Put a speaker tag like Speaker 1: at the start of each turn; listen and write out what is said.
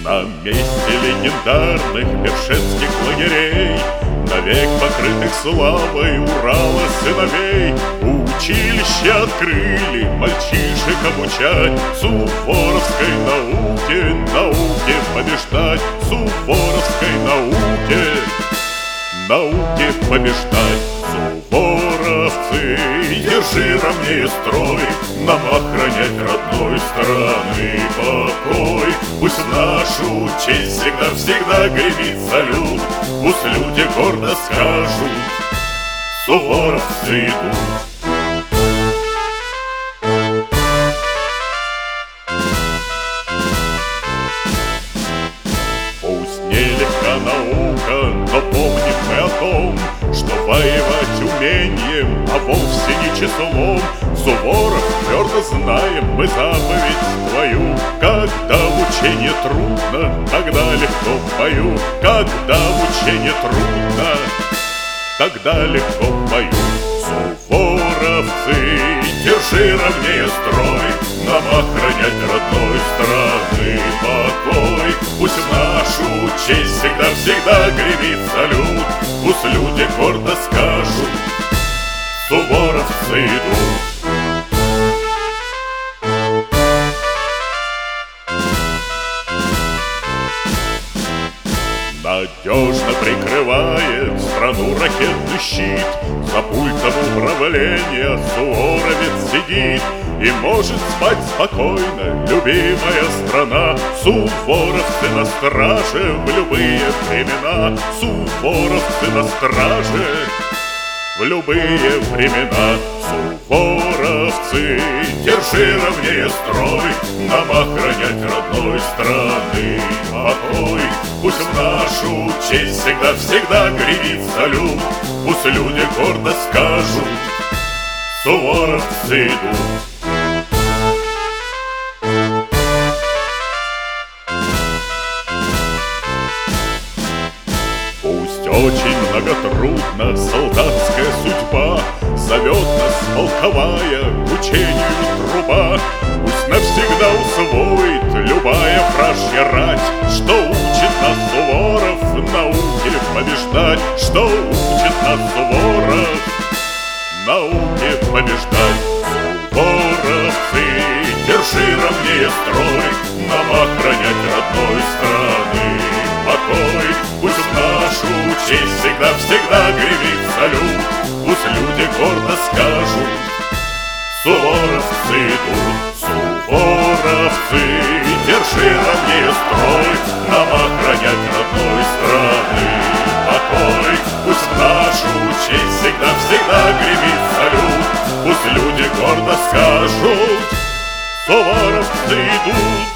Speaker 1: На месте легендарных першинских лагерей, навек покрытых славой Урала сыновей, училище открыли мальчишек обучать суворовской науке, науке побеждать, суворовской науке побеждать. Суворовцы, держи ровнее строй, нам охранять родной страны покой. Пусть в нашу честь всегда гремит салют, пусть люди гордо скажут: суворовцы идут. Пусть нелегка наука, но помним мы о том, что воевать умением, а вовсе не числом. Суворов, твердо знаем мы заповедь твою: когда в учении трудно, тогда легко в бою. Когда в учении трудно, тогда легко в бою. Суворовцы, держи ровнее строй, нам охранять родной страны покой. Пусть в нашу честь всегда гремит салют, пусть люди гордо скажут: суворовцы идут. Надежно прикрывает страну ракетный щит, за пультом управления суворовец сидит и может спать спокойно любимая страна. Суворовцы на страже в любые времена, суворовцы на страже в любые времена. Суворовцы, держи ровнее строй, нам охранять родной страны покой. Пусть в нашу честь всегда гремит салют, пусть люди гордо скажут: суворовцы идут. Пусть очень многотрудна солдатская судьба, зовет нас полковая к учению труба. Пусть навсегда усвоит любая вражья рать, что учит нас Суворов науке побеждать, что учит нас Суворов науке побеждать. Суворовцы, держи ровнее строй, нам охранять родной страны покой. Пусть в нашу честь всегда гремит салют, пусть люди гордо скажут: суворовцы идут. Суворовцы, держи ровнее строй, нам охранять родной страны покой. Пусть в нашу честь всегда гремит салют, пусть люди гордо скажут: суворовцы идут.